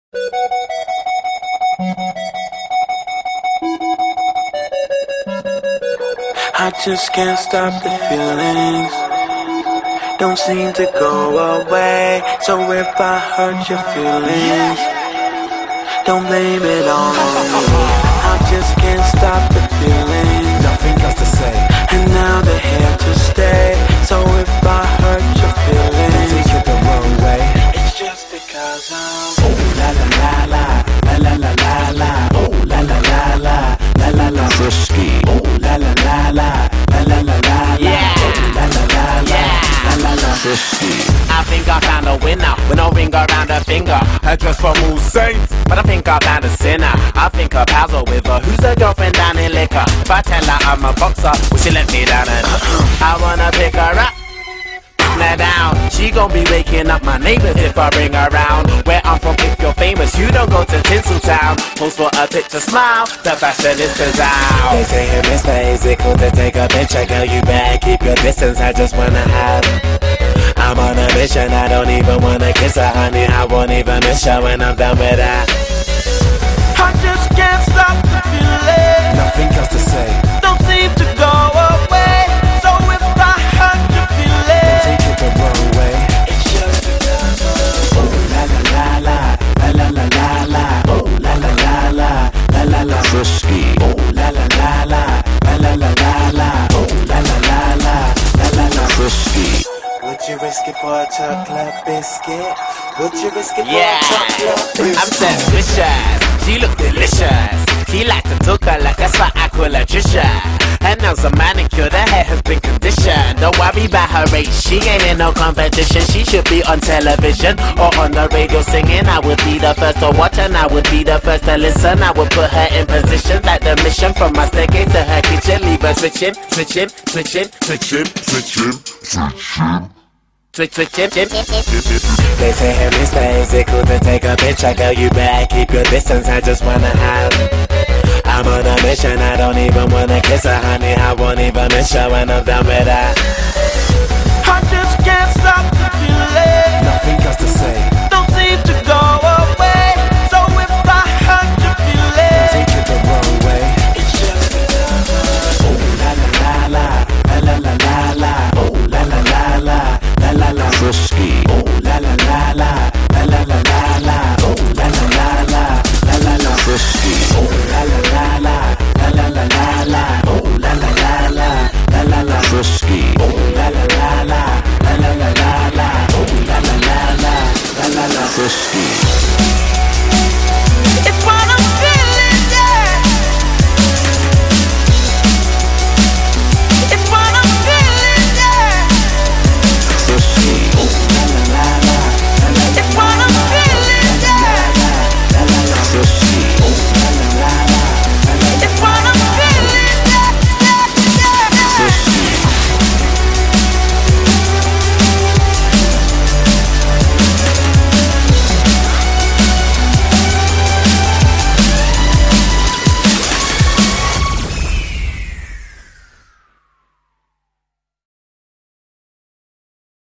I just can't stop the feelings, don't seem to go away. So if I hurt your feelings, don't blame it on me. I just can't stop the feelings, nothing else to say, and now they're here to stay. So if I hurt your feelings, don't take it the wrong way. it's just because I'm oh la la la la la la la la la, oh la la la la la la la Frisky, oh la la la la la la la la, yeah, oh la la la la la la la Frisky. I think I found a winner with no ring around her finger. Her dress from All Saints, but I think I found a sinner. I think her pals are with her. Who's her girlfriend down in liquor? If I tell her I'm a boxer, will she let me down? And I wanna pick her up, her down. She gon' be waking up my neighbors if I bring her round. Where I'm from, if you're famous, you don't go to Tinseltown. Post for a picture, smile, the fashionistas out. They say it is it cool to take a picture, girl, you better keep your distance, I just wanna have. I'm on a mission, I don't even wanna kiss her, honey, I won't even miss her when I'm done with that. I just can't stop the feeling, Nothing else to say, don't seem to go away. So if I hurt your don't feelings, take it the wrong way. it's just because I'm Oh la la la la la la la la la, oh la la la la la la la Frisky, oh la la la la la la la la la, oh la la la la la la la Frisky. Would you risk it for a chocolate biscuit? Would you risk it for Yeah, a chocolate biscuit? I'm suspicious. She look delicious. She like to talk her like that's why I call her Trisha. Her nails are manicured, her hair has been conditioned. Don't worry about her race, she ain't in no competition. She should be on television or on the radio singing. I would be the first to watch and I would be the first to listen. I would put her in position like the mission from my staircase to her kitchen. Leave her switching, switching, switching, switching, switching, switching. Switch, switch, switch, They say it is it cool to take a picture, girl, you better keep your distance, I just wanna have. I'm on a mission, I don't even wanna kiss her, honey, I won't even miss her when I'm done with that. I just can't stop the feeling, Nothing else to say,